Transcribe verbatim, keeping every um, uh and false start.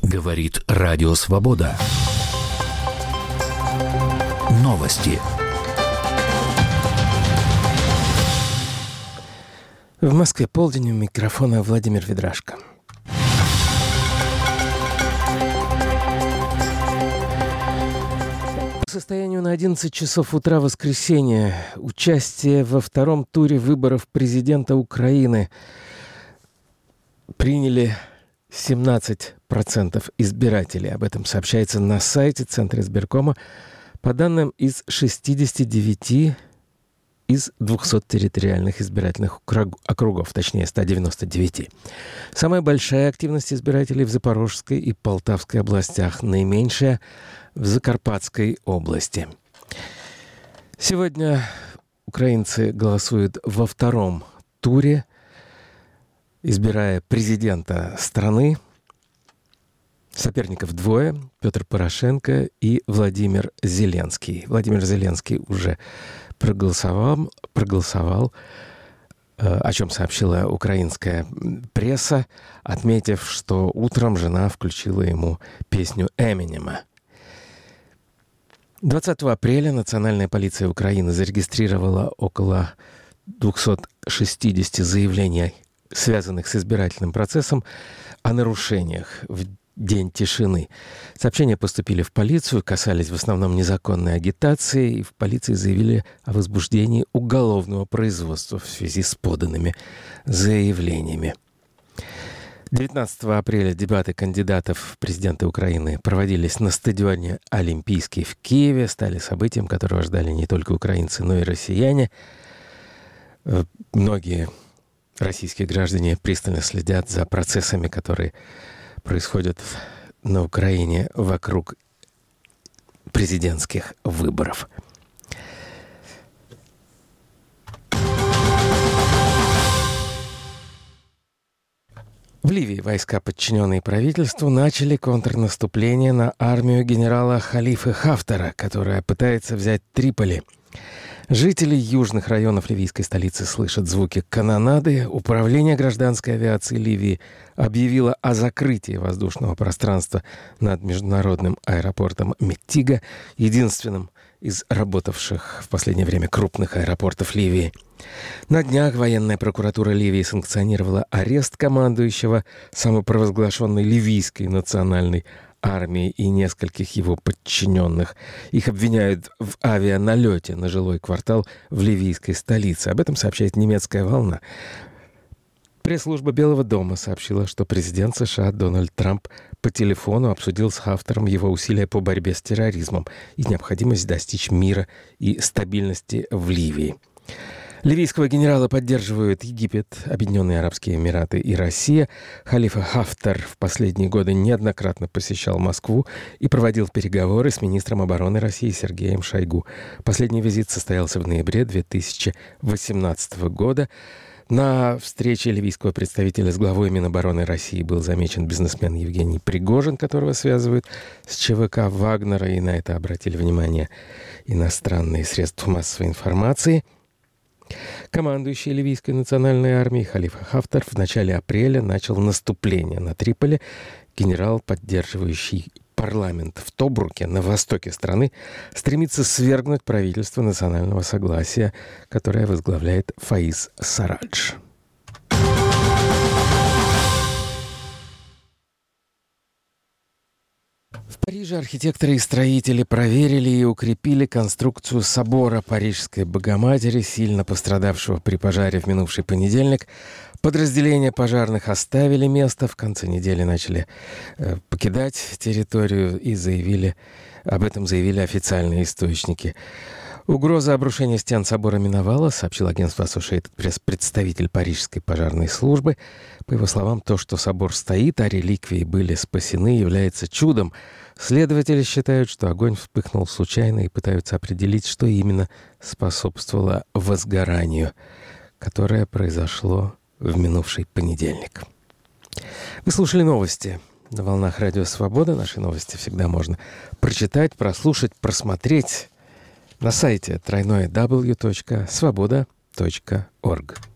Говорит Радио Свобода. Новости. В Москве полдень, у микрофона Владимир Ведрашко. По состоянию на одиннадцать часов утра воскресенья участие во втором туре выборов президента Украины приняли семнадцать процентов избирателей. Об этом сообщается на сайте Центра избиркома. По данным из шестидесяти девяти из двухсот территориальных избирательных округов, точнее ста девяноста девяти. Самая большая активность избирателей в Запорожской и Полтавской областях, наименьшая в Закарпатской области. Сегодня украинцы голосуют во втором туре, избирая президента страны. Соперников двое – Петр Порошенко и Владимир Зеленский. Владимир Зеленский уже проголосовал, проголосовал, о чем сообщила украинская пресса, отметив, что утром жена включила ему песню Эминема. двадцатого апреля Национальная полиция Украины зарегистрировала около двухсот шестидесяти заявлений, связанных с избирательным процессом, о нарушениях в День тишины. Сообщения поступили в полицию, касались в основном незаконной агитации, и в полиции заявили о возбуждении уголовного производства в связи с поданными заявлениями. девятнадцатого апреля дебаты кандидатов в президенты Украины проводились на стадионе «Олимпийский» в Киеве, стали событием, которого ждали не только украинцы, но и россияне. Многие российские граждане пристально следят за процессами, которые происходят на Украине вокруг президентских выборов. В Ливии войска, подчиненные правительству, начали контрнаступление на армию генерала Халифы Хафтара, которая пытается взять Триполи. Жители южных районов ливийской столицы слышат звуки канонады. Управление гражданской авиации Ливии объявило о закрытии воздушного пространства над международным аэропортом Меттига, единственным из работавших в последнее время крупных аэропортов Ливии. На днях военная прокуратура Ливии санкционировала арест командующего самопровозглашенной ливийской национальной армии и нескольких его подчиненных. Их обвиняют в авианалете на жилой квартал в ливийской столице. Об этом сообщает немецкая «Волна». Пресс-служба Белого дома сообщила, что президент США Дональд Трамп по телефону обсудил с Хафтаром его усилия по борьбе с терроризмом и необходимость достичь мира и стабильности в Ливии. Ливийского генерала поддерживают Египет, Объединенные Арабские Эмираты и Россия. Халифа Хафтар в последние годы неоднократно посещал Москву и проводил переговоры с министром обороны России Сергеем Шойгу. Последний визит состоялся в ноябре две тысячи восемнадцатого года. На встрече ливийского представителя с главой Минобороны России был замечен бизнесмен Евгений Пригожин, которого связывают с ЧВК Вагнера, и на это обратили внимание иностранные средства массовой информации. Командующий ливийской национальной армией Халифа Хафтар в начале апреля начал наступление на Триполи. Генерал, поддерживающий парламент в Тобруке на востоке страны, стремится свергнуть правительство национального согласия, которое возглавляет Фаиз Сарадж. В Париже архитекторы и строители проверили и укрепили конструкцию собора Парижской Богоматери, сильно пострадавшего при пожаре в минувший понедельник. Подразделения пожарных оставили место, в конце недели начали э, покидать территорию и заявили, об этом заявили официальные источники. Угроза обрушения стен собора миновала, сообщил агентство Associated Press представитель Парижской пожарной службы. По его словам, то, что собор стоит, а реликвии были спасены, является чудом. Следователи считают, что огонь вспыхнул случайно и пытаются определить, что именно способствовало возгоранию, которое произошло в минувший понедельник. Вы слушали новости на волнах Радио Свобода. Наши новости всегда можно прочитать, прослушать, просмотреть на сайте дабл ю дабл ю дабл ю точка свобода точка орг.